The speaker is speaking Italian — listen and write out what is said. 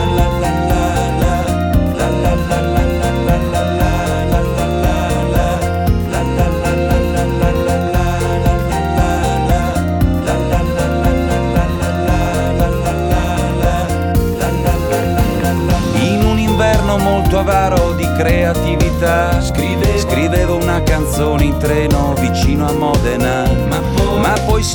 Molto avaro di creatività, scrivevo una canzone in treno vicino a Modena, ma poi